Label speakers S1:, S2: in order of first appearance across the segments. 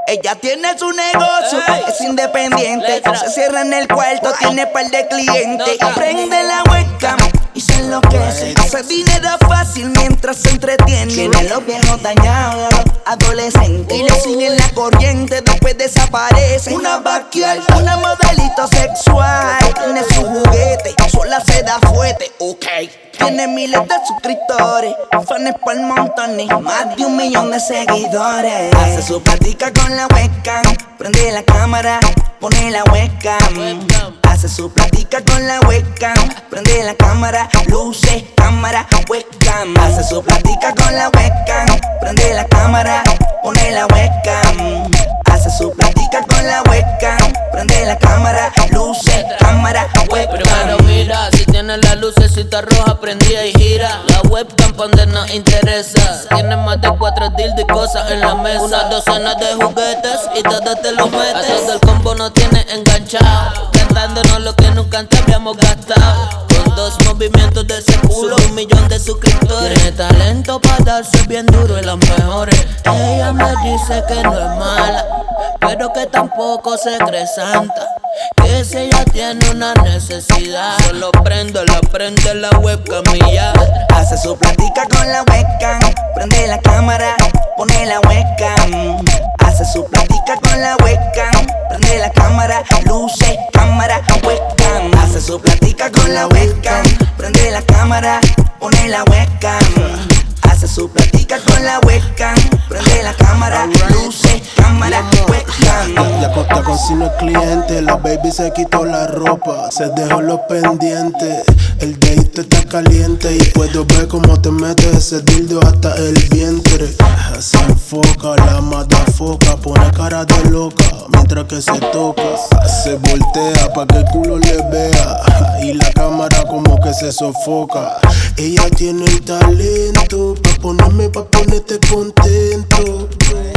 S1: Ella tiene su negocio, es independiente. Se cierra en el cuarto, tiene par de clientes. Prende la webcam y se enloquece. Hace dinero fácil mientras se entretiene. Tiene a los viejos dañados, a los adolescentes. Y le siguen la corriente, después desaparece. Una backyard, una modelito sexual. Tiene su juguete, sola se da fuerte, ok. Tiene miles de suscriptores, fans por montones, más de 1 millón de seguidores. Hace su plática con la webcam, prende la cámara, pone la webcam. Hace su plática con la webcam, prende la cámara, luces, cámara, webcam. Hace su plática con la webcam, prende la cámara, pone la webcam. Hace su plática con la webcam, prende la cámara, luces, cámara, webcam.
S2: Primero mira, si tiene la lucecita roja prendida y gira. La webcam donde nos interesa. Tiene más de 4 dildos y cosas en la mesa. Una docena de juguetes y todo te lo metes. A todo el combo no tiene enganchado, cantándonos lo que nunca antes habíamos gastado. Con 2 movimientos de ese culo, 1 millón de suscriptores. Tiene talento para darse bien duro en las mejores. Ella me dice que no es mala, pero que tampoco se cree santa. Que si ella tiene una necesidad, solo prende la webcam y ya.
S1: Hace su plática con la webcam, prende la cámara, pone la webcam. Hace su plática con la webcam, prende la cámara, luces, cámara, webcam. Hace su plática con la webcam, prende la cámara, pone la webcam. Hace su plática con la webcam, prende la cámara, luces, cámara, webcam.
S3: Ya consignó el cliente, la baby se quitó la ropa, se dejó los pendientes. El date está caliente y puedo ver cómo te metes ese dildo hasta el vientre. Se enfoca, la mata foca, pone cara de loca mientras que se toca. Se voltea pa' que el culo le vea y la cámara como que se sofoca. Ella tiene el talento pa' ponerte contento.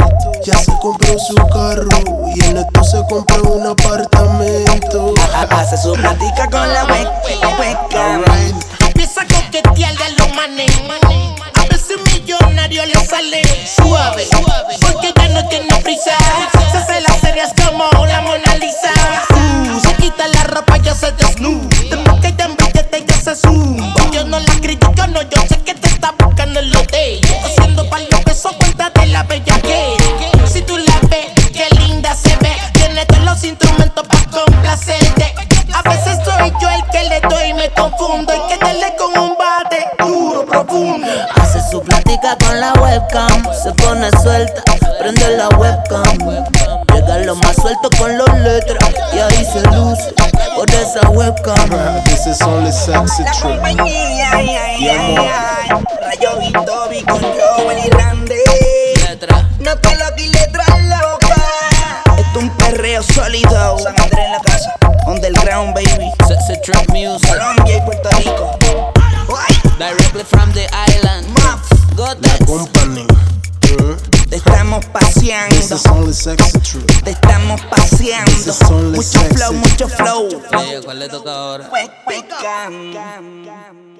S3: Ya se compró su carro y en esto se compró un apartamento.
S1: Hace su plática con la webcam.
S4: Empieza a coquetearle a los manes. A veces un millonario le sale suave, porque ya no tiene prisa. Se hace las series como la Mona Lisa. Se quita la ropa, ya se desnuda. Después que ya en billete ya se sube. Yo no la critico, no, yo sé que te está buscando en lo de ella. Haciendo par de pesos, cuenta de la bellaquera. Si tú la ves, qué linda se ve. Tiene todos los instrumentos para complacerte. A veces soy yo el que le doy y me confundo. Hay que darle con un bate duro, profundo.
S2: Hace su plática con la webcam, se pone suelta, prende la webcam. Llega lo más suelto con los letras y ahí se luce por esa webcam.
S3: This is only sexy
S1: La
S3: trip.
S1: compañía, Rayo y Toby con Joel y Randy.
S2: Letra.
S1: No te lo y letras loca. Esto es un perreo sólido. San Andrés en la casa, underground baby.
S2: Sexy Trip Music,
S1: Colombia y Puerto Rico.
S2: directly from the island.
S1: Muff,
S3: La company.
S1: te estamos paseando.
S3: This is only sexy trip.
S1: Te estamos paseando.
S3: This is only
S1: Mucho
S3: sexy.
S1: flow, mucho flow.
S2: Oye, ¿cuál le toca ahora?
S1: Webcam.